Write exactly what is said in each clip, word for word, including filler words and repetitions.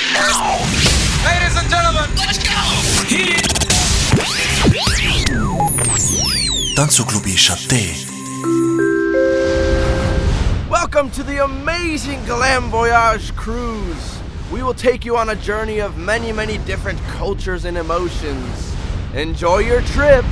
Ladies and gentlemen, let's go! Tantsuklubi Shate. Welcome to the amazing Glam Voyage cruise. We will take you on a journey of many, many different cultures and emotions. Enjoy your trip.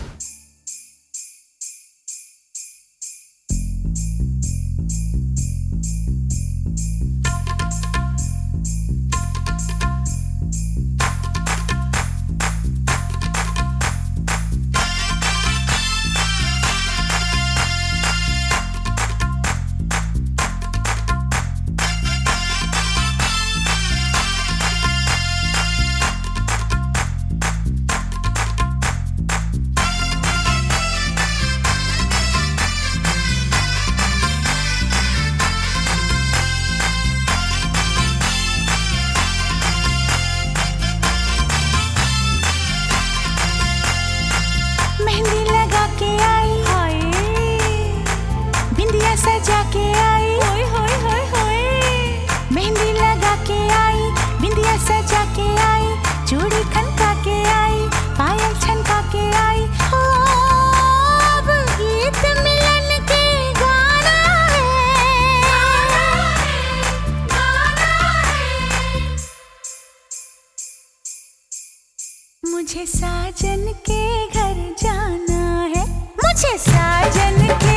सजा के आई होय होय होय होय मेहंदी लगा के आई बिंदिया सजा के आई चूड़ी खनका के आई पायल छनका के आई हो अब गीत मिलन के गाना है मुझे साजन के घर जाना है मुझे साजन के